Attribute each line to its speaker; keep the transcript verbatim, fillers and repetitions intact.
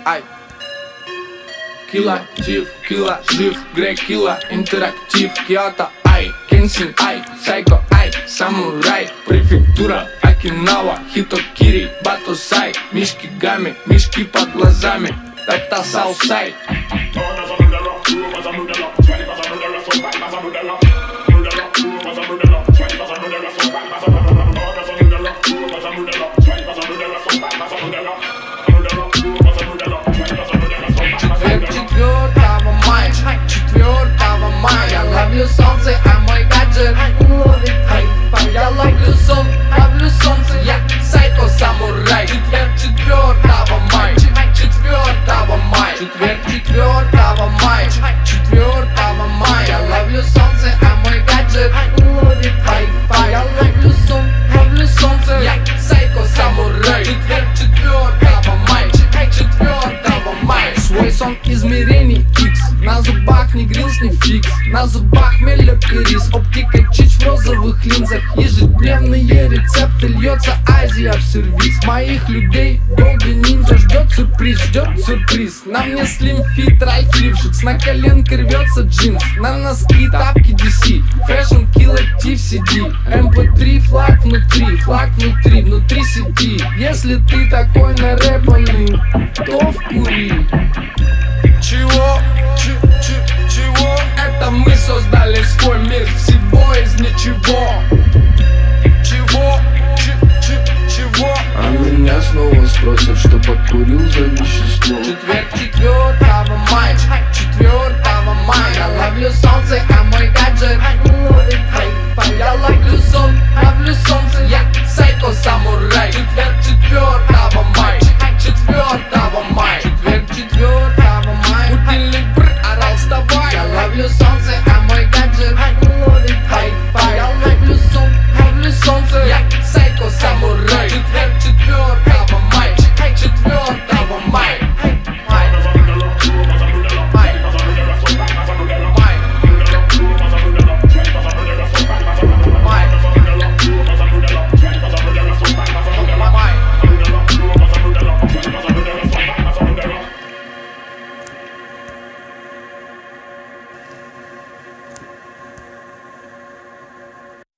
Speaker 1: ай. Кила, Тиф, Кила, жив, Грег, Кила, интерактив, Киото, ай, Кенсин, ай, Сайко, ай, Самурай, префектура, Окинава, Хитокири, Батусай, Мишки Гами, мишки под глазами, это Саусай.
Speaker 2: Солнце, а мой гаджет ловит хай-фай. Я ловлю сон, ловлю солнце, я Сайко Самурай. Четверг четвёртого мая, четвёртого мая, четверг четвёртого мая, четвёртого мая. Я ловлю солнце, а мой гаджет ловит хай-фай. Я ловлю сон, ловлю солнце, я Сайко Самурай. Четверг четвёртого мая, четвёртого мая. Свой сон измерений X, на зубах ни грилс, ни фикс, на зубах мелек и рис, оптика чич в розовых линзах. Ежедневные рецепты, льется Азия в сервис. Моих людей Golden Ninja ждет сюрприз, ждет сюрприз. На мне слим фит, Ральф Лившиц, на коленке рвется джинс, на носки тапки ди си, фэшн килла тиф си ди, эм пэ три флаг внутри, флаг внутри, внутри сети. Если ты такой нарэпанный, то вкури.
Speaker 1: Чего? Ч, ч, чего?